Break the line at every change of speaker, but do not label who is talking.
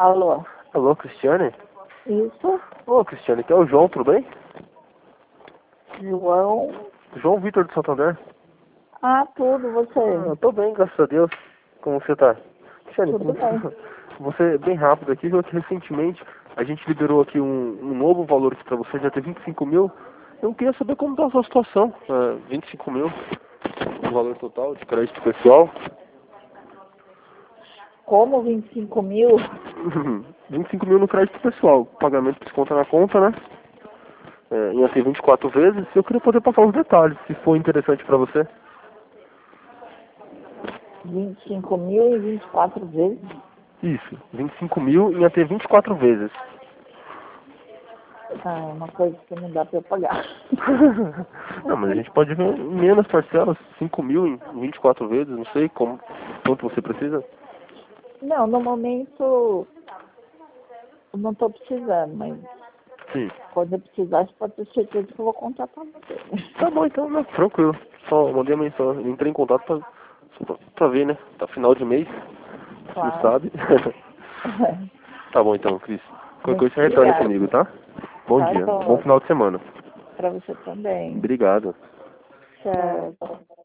Alô?
Alô, Cristiane?
Isso?
Ô, Cristiane, aqui é o João, tudo bem?
João?
João Vitor de Santander.
Ah, tudo, você?
Tô bem, graças a Deus. Como você tá? Cristiane,
Tudo bem.
você, bem rápido aqui, viu que recentemente a gente liberou aqui um novo valor aqui pra você, já tem 25 mil. Eu queria saber como tá a sua situação. 25 mil, o valor total de crédito pessoal.
Como 25 mil?
25 mil no crédito pessoal, pagamento que desconta na conta, né? Em até 24 vezes. Eu queria poder passar os detalhes, se for interessante pra você.
25 mil em 24 vezes?
Isso, 25 mil em até 24 vezes.
Ah, é uma coisa que não dá pra eu pagar.
Não, mas a gente pode ver menos parcelas, 5 mil em 24 vezes, não sei quanto você precisa.
Não, no momento eu não tô precisando, mas
Sim.
quando eu precisar, você pode ter certeza que eu vou contar pra você.
Tá bom então, né? Tranquilo. Só mandei a mensagem, entrei em contato pra ver, né? Tá final de mês, você
Claro.
sabe. Tá bom então, Cris. Qualquer
Muito
coisa você retorna
obrigada.
comigo, tá? Bom
Tá
dia, bom
bom.
final de semana.
Pra você também.
Obrigado.
Tchau.